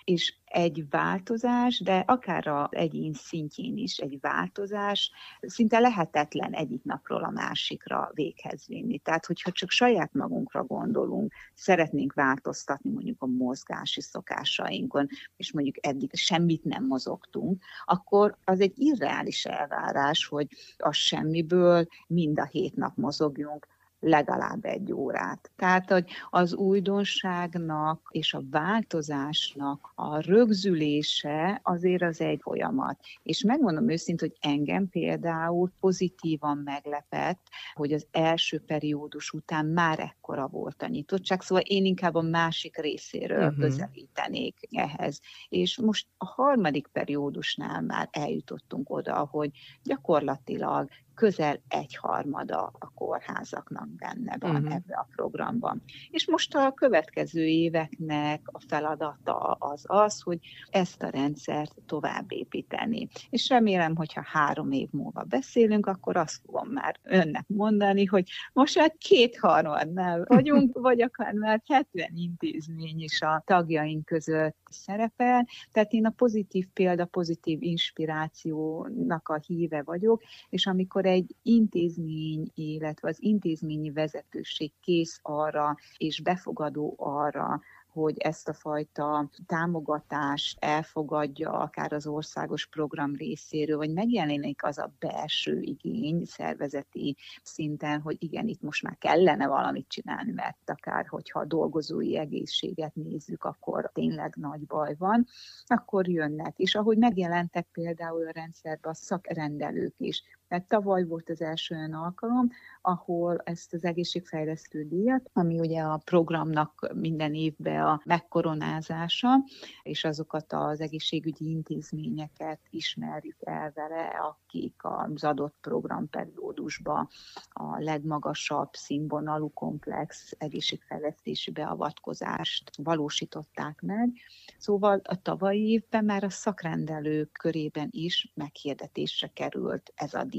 egy változás, de akár az egyén szintjén is egy változás szinte lehetetlen egyik napról a másikra véghez vinni. Tehát, hogyha csak saját magunkra gondolunk, szeretnénk változtatni mondjuk a mozgási szokásainkon, és mondjuk eddig semmit nem mozogtunk, akkor az egy irreális elvárás, hogy a semmiből mind a hét nap mozogjunk, legalább egy órát. Tehát, hogy az újdonságnak és a változásnak a rögzülése azért az egy folyamat. És megmondom őszintén, hogy engem például pozitívan meglepett, hogy az első periódus után már ekkora volt a nyitottság, szóval én inkább a másik részéről uh-huh. közelítenék ehhez. És most a harmadik periódusnál már eljutottunk oda, hogy gyakorlatilag közel egyharmada a kórházaknak benne van uh-huh. ebbe a programban. És most a következő éveknek a feladata az az, hogy ezt a rendszert tovább építeni. És remélem, hogyha három év múlva beszélünk, akkor azt fogom már önnek mondani, hogy most már kétharmadnál vagyunk, vagy akár már hetven intézmény is a tagjaink között szerepel. Tehát én a pozitív példa, pozitív inspirációnak a híve vagyok, és amikor egy intézmény, illetve az intézményi vezetőség kész arra, és befogadó arra, hogy ezt a fajta támogatást elfogadja akár az országos program részéről, vagy megjelenik az a belső igény szervezeti szinten, hogy igen, itt most már kellene valamit csinálni, mert akár hogyha a dolgozói egészséget nézzük, akkor tényleg nagy baj van, akkor jönnek. És ahogy megjelentek például a rendszerben a szakrendelők is. Tehát tavaly volt az első olyan alkalom, ahol ezt az egészségfejlesztő díjat, ami ugye a programnak minden évben a megkoronázása, és azokat az egészségügyi intézményeket ismerjük el vele, akik az adott programperiódusban a legmagasabb színvonalú komplex egészségfejlesztési beavatkozást valósították meg. Szóval a tavalyi évben már a szakrendelők körében is meghirdetésre került ez a díj.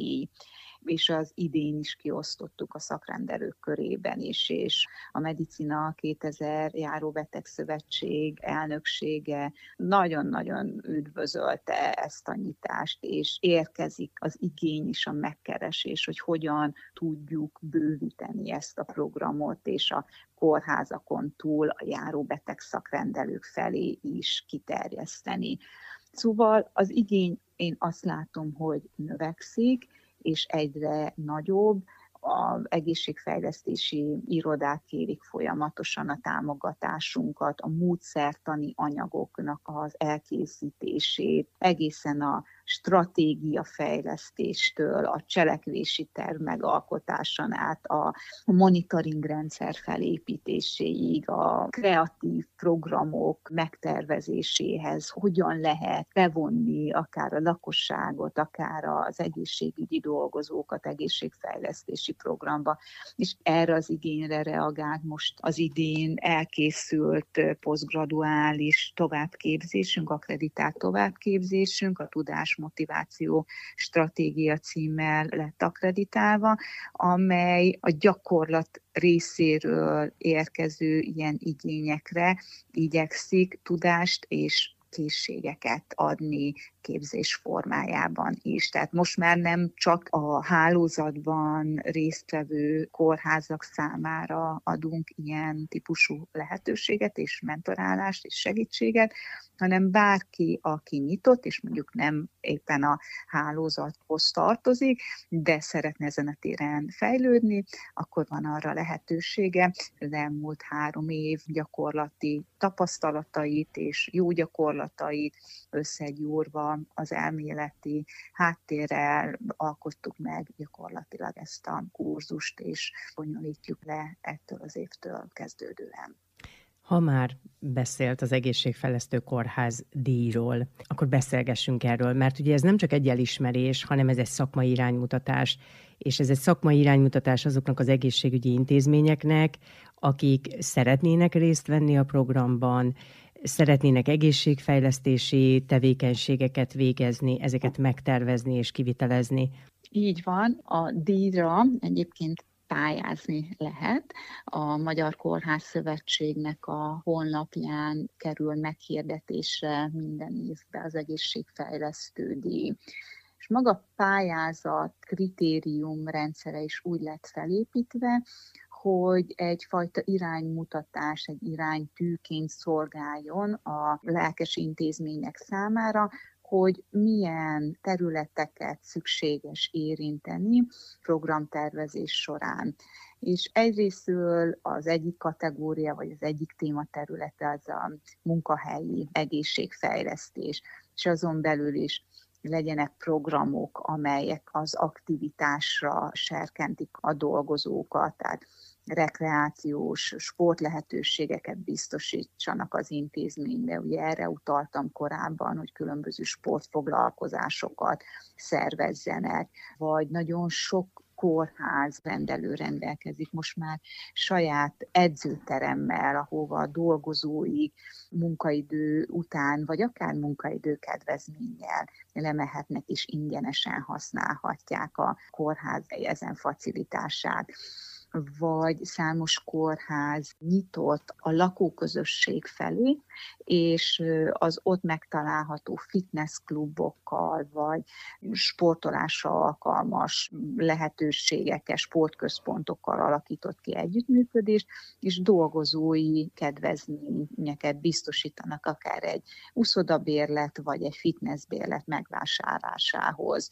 És az idén is kiosztottuk a szakrendelők körében is, és a Medicina kétezer Járóbetegszövetség elnöksége nagyon-nagyon üdvözölte ezt a nyitást, és érkezik az igény is, a megkeresés, hogy hogyan tudjuk bővíteni ezt a programot, és a kórházakon túl a járóbeteg szakrendelők felé is kiterjeszteni. Szóval az igény, én azt látom, hogy növekszik, és egyre nagyobb. Az egészségfejlesztési irodák kérik folyamatosan a támogatásunkat, a módszertani anyagoknak az elkészítését, egészen a stratégia fejlesztéstől, a cselekvési terv megalkotásán át, a monitoring rendszer felépítéséig, a kreatív programok megtervezéséhez, hogyan lehet bevonni akár a lakosságot, akár az egészségügyi dolgozókat egészségfejlesztési programba, és erre az igényre reagált most az idén elkészült posztgraduális továbbképzésünk, akkreditált továbbképzésünk, a tudás motiváció stratégia címmel lett akkreditálva, amely a gyakorlat részéről érkező ilyen igényekre igyekszik tudást és készségeket adni képzés formájában is. Tehát most már nem csak a hálózatban résztvevő kórházak számára adunk ilyen típusú lehetőséget és mentorálást és segítséget, hanem bárki, aki nyitott, és mondjuk nem éppen a hálózathoz tartozik, de szeretne ezen a téren fejlődni, akkor van arra lehetősége, az elmúlt három év gyakorlati tapasztalatait és jó gyakorlatait összegyúrva az elméleti háttérrel alkottuk meg gyakorlatilag ezt a kurzust, és bonyolítjuk le ettől az évtől kezdődően.
Ha már beszélt az Egészségfejlesztő Kórház díjról, akkor beszélgessünk erről, mert ugye ez nem csak egy elismerés, hanem ez egy szakmai iránymutatás, és ez egy szakmai iránymutatás azoknak az egészségügyi intézményeknek, akik szeretnének részt venni a programban, szeretnének egészségfejlesztési tevékenységeket végezni, ezeket megtervezni és kivitelezni.
Így van, a díjra egyébként pályázni lehet. A Magyar Kórház Szövetségnek a honlapján kerül meghirdetésre minden évben az egészségfejlesztő díj. És maga a pályázat kritérium rendszere is úgy lett felépítve, hogy egyfajta iránymutatás, egy iránytűként szolgáljon a lelkes intézmények számára, hogy milyen területeket szükséges érinteni programtervezés során. És egyrésztről az egyik kategória, vagy az egyik tématerülete az a munkahelyi egészségfejlesztés, és azon belül is legyenek programok, amelyek az aktivitásra serkentik a dolgozókat, tehát rekreációs sportlehetőségeket biztosítsanak az intézménybe. Ugye erre utaltam korábban, hogy különböző sportfoglalkozásokat szervezzenek, vagy nagyon sok kórház rendelő rendelkezik most már saját edzőteremmel, ahova a dolgozóik munkaidő után, vagy akár munkaidő kedvezménnyel lemehetnek és ingyenesen használhatják a kórház ezen facilitását. Vagy számos kórház nyitott a lakóközösség felé, és az ott megtalálható fitnessklubokkal, vagy sportolásra alkalmas lehetőségekkel, sportközpontokkal alakított ki együttműködést, és dolgozói kedvezményeket biztosítanak akár egy uszodabérlet, vagy egy fitnessbérlet megvásárlásához.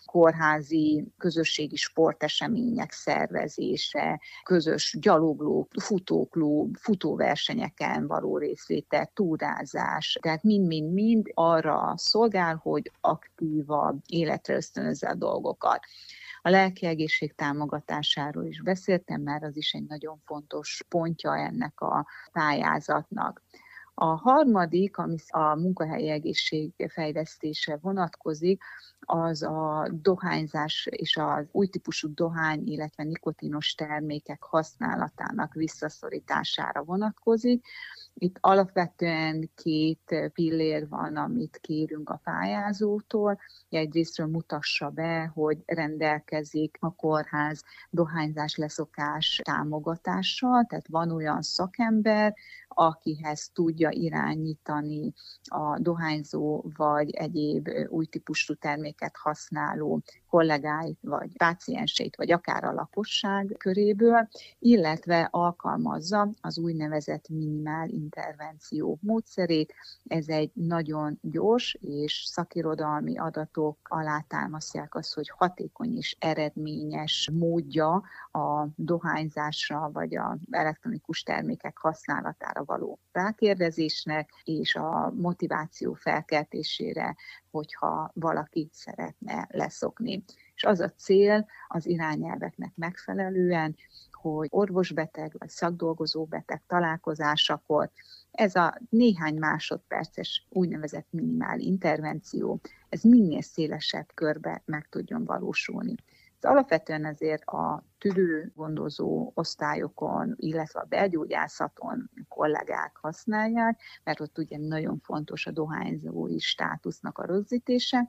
Kórházi közösségi sportesemények szervezése, közös gyalogló, futóklub, futóversenyeken való részvétel, túrázás, tehát mind-mind-mind arra szolgál, hogy aktívabb életre ösztönözze a dolgokat. A lelki egészség támogatásáról is beszéltem, mert az is egy nagyon fontos pontja ennek a pályázatnak. A harmadik, ami a munkahelyi egészség fejlesztésre vonatkozik, az a dohányzás és az új típusú dohány, illetve nikotinos termékek használatának visszaszorítására vonatkozik. Itt alapvetően két pillér van, amit kérünk a pályázótól. Egyrésztről mutassa be, hogy rendelkezik a kórház dohányzás leszokás támogatással, tehát van olyan szakember, akihez tudja irányítani a dohányzó vagy egyéb új típusú terméket használó kollégáit, vagy pácienseit, vagy akár a lakosság köréből, illetve alkalmazza az úgynevezett minimál intervenció módszerét. Ez egy nagyon gyors és szakirodalmi adatok alátámasztják azt, hogy hatékony és eredményes módja a dohányzásra, vagy az elektronikus termékek használatára való rákérdezésnek, és a motiváció felkeltésére, hogyha valaki szeretne leszokni. És az a cél az irányelveknek megfelelően, hogy orvosbeteg vagy szakdolgozó beteg találkozásakor ez a néhány másodperces úgynevezett minimál intervenció, ez minél szélesebb körbe meg tudjon valósulni. Ez alapvetően azért a tüdőgondozó osztályokon, illetve a belgyógyászaton kollégák használják, mert ott ugye nagyon fontos a dohányzói státusznak a rögzítése,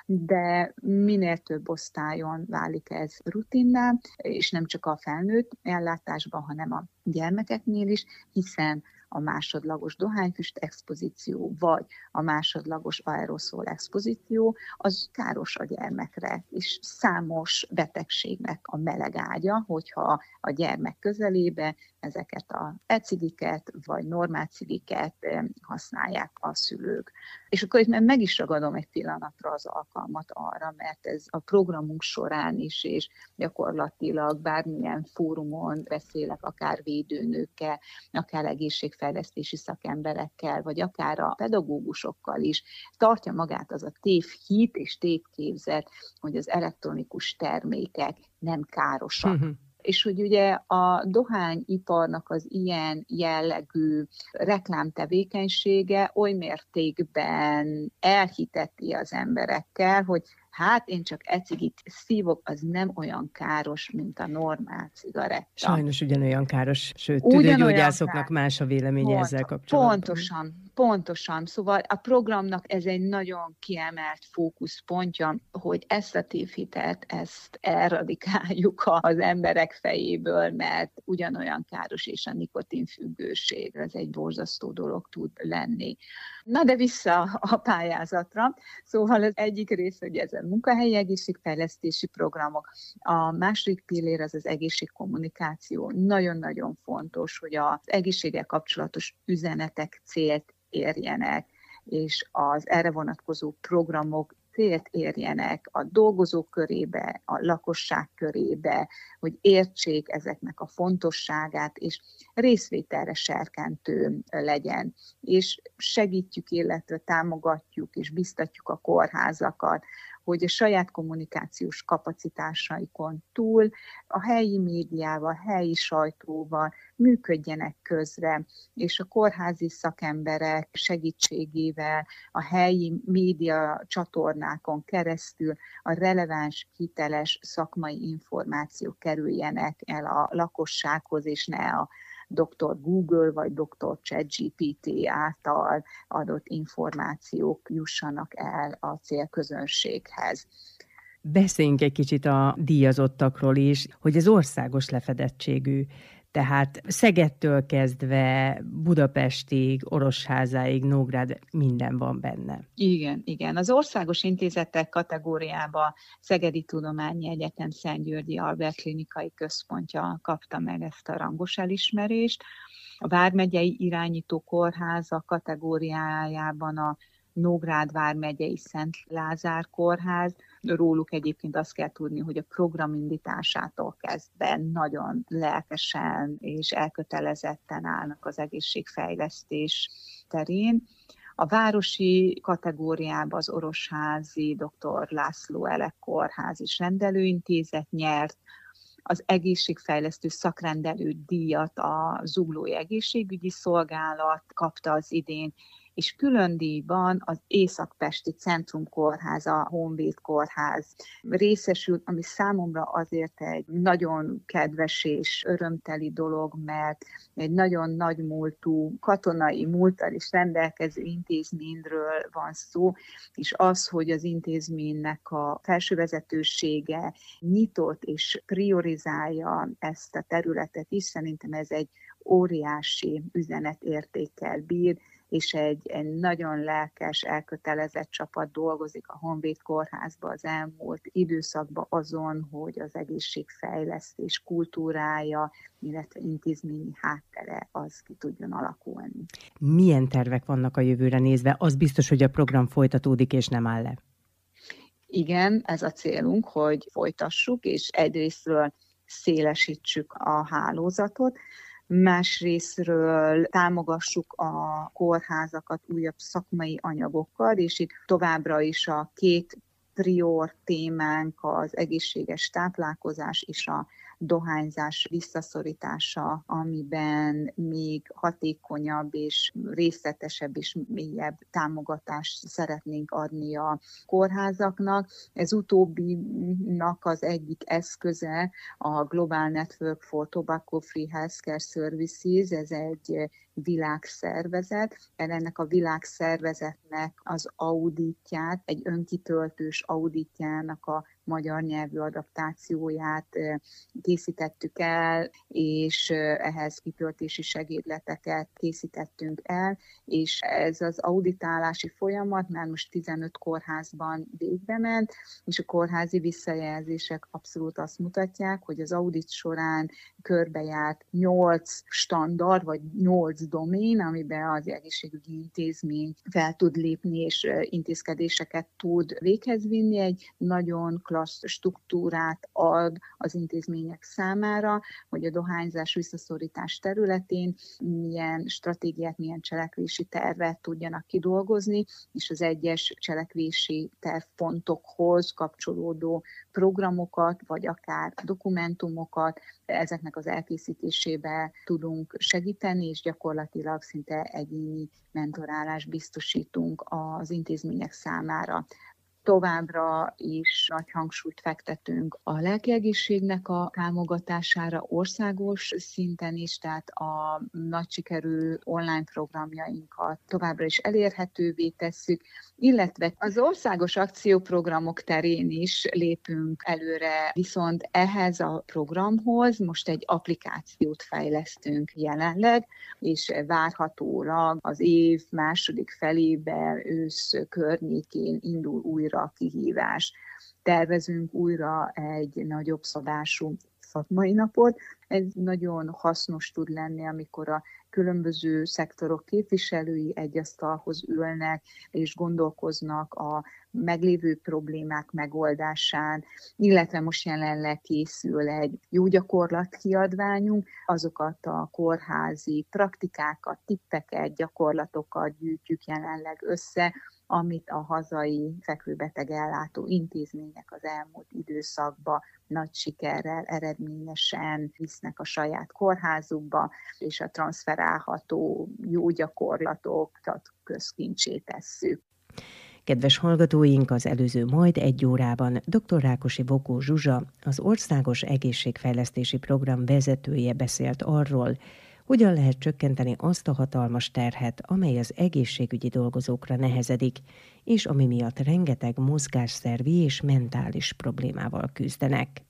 de minél több osztályon válik ez rutinná, és nem csak a felnőtt ellátásban, hanem a gyermekeknél is, hiszen a másodlagos dohányfüst expozíció, vagy a másodlagos aeroszol expozíció, az káros a gyermekre, és számos betegségnek a meleg ágya, hogyha a gyermek közelébe ezeket a e-cigiket, vagy normál cigiket használják a szülők. És akkor itt meg is ragadom egy pillanatra az alkalmat arra, mert ez a programunk során is, és gyakorlatilag bármilyen fórumon beszélek, akár védőnőkkel, akár egészségfejlesztési szakemberekkel, vagy akár a pedagógusokkal is, tartja magát az a tévhit és tévképzet, hogy az elektronikus termékek nem károsak. Uh-huh. És hogy ugye a dohányiparnak az ilyen jellegű reklámtevékenysége oly mértékben elhiteti az emberekkel, hogy hát én csak e-cigit szívok, az nem olyan káros, mint a normál cigaretta.
Sajnos ugyanolyan káros, sőt, tüdőgyógyászoknak más a véleménye
Pont,
ezzel kapcsolatban.
Pontosan. Pontosan, szóval a programnak ez egy nagyon kiemelt fókuszpontja, hogy ezt a tévhitet, ezt eradikáljuk az emberek fejéből, mert ugyanolyan káros, és a nikotinfüggőség, ez egy borzasztó dolog tud lenni. Na de vissza a pályázatra. Szóval az egyik rész, hogy ez a munkahelyi egészségfejlesztési programok, a második pillér az az egészségkommunikáció. Nagyon-nagyon fontos, hogy az egészséggel kapcsolatos üzenetek célt érjenek, és az erre vonatkozó programok célt érjenek a dolgozók körébe, a lakosság körébe, hogy értsék ezeknek a fontosságát, és részvételre serkentő legyen. És segítjük, illetve támogatjuk és biztatjuk a kórházakat, hogy a saját kommunikációs kapacitásaikon túl a helyi médiával, a helyi sajtóval működjenek közre, és a kórházi szakemberek segítségével a helyi média csatornákon keresztül a releváns, hiteles szakmai információk kerüljenek el a lakossághoz, és ne a doktor Google vagy doktor ChatGPT által adott információk jussanak el a célközönséghez.
Beszéljünk egy kicsit a díjazottakról is, hogy ez országos lefedettségű. Tehát Szegedtől kezdve Budapestig, Orosházáig, Nógrád, minden van benne.
Igen, igen. Az országos intézetek kategóriába Szegedi Tudományi Egyetem Szent-Györgyi Albert Klinikai Központja kapta meg ezt a rangos elismerést. A vármegyei irányító kórháza kategóriájában a Nógrád vármegyei Szent Lázár kórház. Róluk egyébként azt kell tudni, hogy a program indításától kezdve nagyon lelkesen és elkötelezetten állnak az egészségfejlesztés terén. A városi kategóriában az Orosházi doktor László Elek Kórház és rendelőintézet nyert, az egészségfejlesztő szakrendelő díjat a Zuglói Egészségügyi Szolgálat kapta az idén, és külön díjban az Észak-Pesti Centrum Kórháza, Honvéd Kórház részesült, ami számomra azért egy nagyon kedves és örömteli dolog, mert egy nagyon nagy múltú, katonai múlttal is rendelkező intézményről van szó, és az, hogy az intézménynek a felsővezetősége nyitott és priorizálja ezt a területet is, szerintem ez egy óriási üzenetértékkel bír, és egy, egy nagyon lelkes, elkötelezett csapat dolgozik a Honvéd Kórházban az elmúlt időszakban azon, hogy az egészségfejlesztés kultúrája, illetve intézményi háttere az ki tudjon alakulni.
Milyen tervek vannak a jövőre nézve? Az biztos, hogy a program folytatódik és nem áll le.
Igen, ez a célunk, hogy folytassuk, és egyrésztről szélesítsük a hálózatot, másrészről támogassuk a kórházakat újabb szakmai anyagokkal, és itt továbbra is a két prior témánk az egészséges táplálkozás és a dohányzás visszaszorítása, amiben még hatékonyabb és részletesebb és mélyebb támogatást szeretnénk adni a kórházaknak. Ez utóbbinak az egyik eszköze a Global Network for Tobacco Free Healthcare Services, ez egy világszervezet. Ennek a világszervezetnek az auditját, egy önkitöltős auditjának a magyar nyelvű adaptációját készítettük el, és ehhez kitöltési segédleteket készítettünk el, és ez az auditálási folyamat már most tizenöt kórházban végbe ment, és a kórházi visszajelzések abszolút azt mutatják, hogy az audit során körbejárt nyolc standard, vagy nyolc domén, amiben az egészségügyi intézmény fel tud lépni, és intézkedéseket tud véghez vinni, egy nagyon klassz struktúrát ad az intézmények számára, hogy a dohányzás visszaszorítás területén milyen stratégiát, milyen cselekvési tervet tudjanak kidolgozni, és az egyes cselekvési tervpontokhoz kapcsolódó programokat, vagy akár dokumentumokat, ezeknek az elkészítésébe tudunk segíteni, és gyakorlatilag szinte egyéni mentorálást biztosítunk az intézmények számára. Továbbra is nagy hangsúlyt fektetünk a lelkiegészségnek a támogatására országos szinten is, tehát a nagy sikerű online programjainkat továbbra is elérhetővé tesszük, illetve az országos akcióprogramok terén is lépünk előre, viszont ehhez a programhoz most egy applikációt fejlesztünk jelenleg, és várhatólag az év második felében, ősz környékén indul újra a kihívás. Tervezünk újra egy nagyobb szabású szakmai napot. Ez nagyon hasznos tud lenni, amikor a különböző szektorok képviselői egy asztalhoz ülnek, és gondolkoznak a meglévő problémák megoldásán, illetve most jelenleg készül egy jó gyakorlat kiadványunk, azokat a kórházi praktikákat, tippeket, gyakorlatokat gyűjtjük jelenleg össze, amit a hazai fekvőbeteg ellátó intézmények az elmúlt időszakban nagy sikerrel, eredményesen visznek a saját kórházukba, és a transzferálható jó gyakorlatokat közkincsé tesszük.
Kedves hallgatóink, az előző majd egy órában dr. Rákosi Bokó Zsuzsa, az Országos Egészségfejlesztési Program vezetője beszélt arról, hogyan lehet csökkenteni azt a hatalmas terhet, amely az egészségügyi dolgozókra nehezedik, és ami miatt rengeteg mozgásszervi és mentális problémával küzdenek.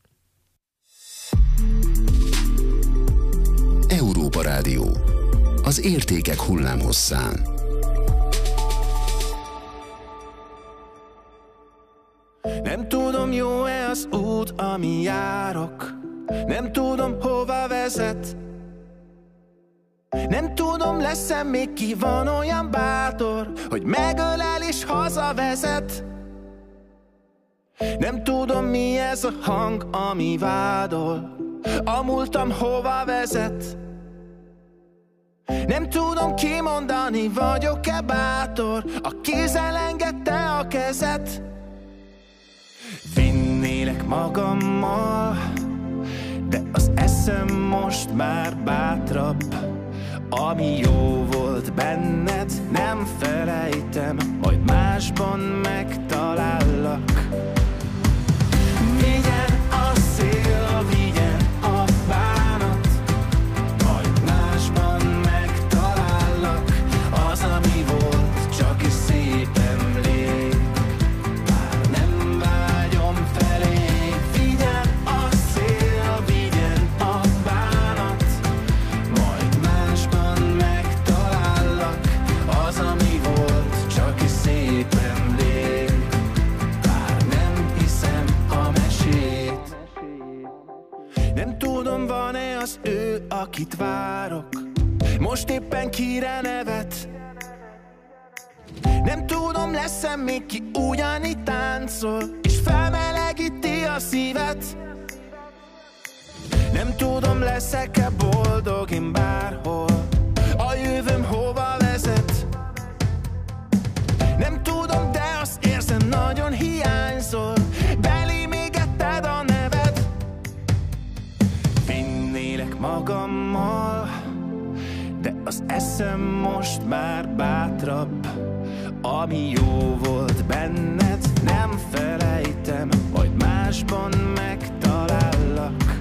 Európa Rádió. Az értékek hullámhosszán.
Nem tudom, jó-e az út, ami járok. Nem tudom, hova vezet. Nem tudom, lesz-e még ki van olyan bátor, hogy megölel és hazavezet. Nem tudom, mi ez a hang, ami vádol, a múltam hova vezet. Nem tudom kimondani, vagyok-e bátor, a kézzel engedte a kezet. Vinnélek magammal, de az eszem most már bátrabb. Ami jó volt benned, nem felejtem, majd másban megtalállak. Vigyen a szél, vigyen a bánat, majd másban megtalállak. Az, ami volt, csak is szép emlék, már nem vágyom felé. Vigyen a szél, vigyen a bánat, majd másban megtalállak. Az, ami volt, csak is szép emlék, bár nem hiszem a mesét. Nem tudom, van-e az ő, akit várok, most éppen kire nevet. Nem tudom, lesz-e még ki ugyanígy táncol, és felmelegíti a szívet. Nem tudom, leszek-e boldog én bárhol, a jövőm hova vezet. Nem tudom, de azt érzem, nagyon hiányzol, belém égetted a neved. Vinnélek magammal, de az eszem most már bátrabb. Ami jó volt benned, nem felejtem, majd másban megtalállak.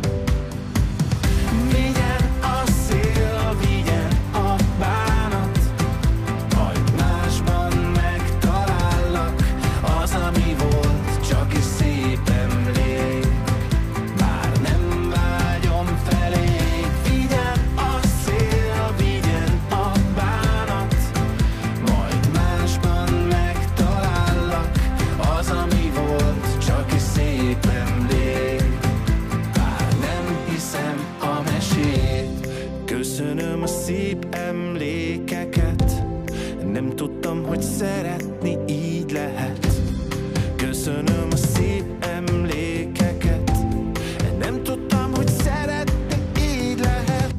Vigyen a szél, vigyen a bánat, majd másban megtalállak. Az, ami volt, csak is szép emlék, már nem vágyom felé. Vigyen a szél, vigyen a bánat, majd másban megtalállak. Az, ami volt, csak is szép emlék, bár nem hiszem a mesét. Köszönöm a szép emlékeket, nem tudtam, hogy szeretni így lehet. Köszönöm a szép emlékeket, nem tudtam, hogy szeretni így lehet.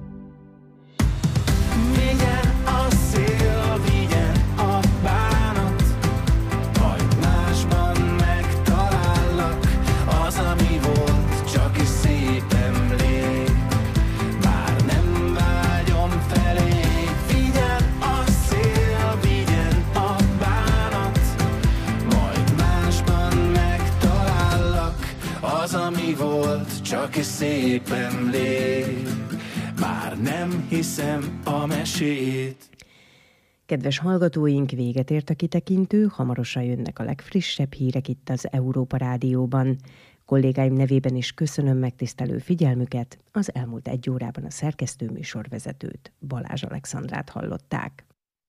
Vigyen a szél, vigyen a bánat, majd másban megtalállak. Az, ami volt, csak is szép emlék, bár nem vágyom felé. Vigyen a szél, vigyen a bánat,
szép emlék, már nem hiszem a mesét.
Kedves hallgatóink, véget ért a kitekintő, hamarosan jönnek a legfrissebb hírek itt az Európa Rádióban. Kollégáim nevében is köszönöm megtisztelő figyelmüket, az elmúlt egy órában a szerkesztő műsorvezetőt, Balázs Alexandrát hallották.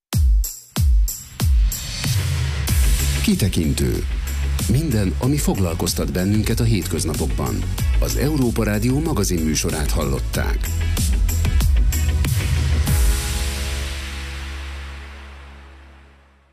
Kitekintő. Minden, ami foglalkoztat bennünket a hétköznapokban. Az Európa Rádió magazin műsorát hallották.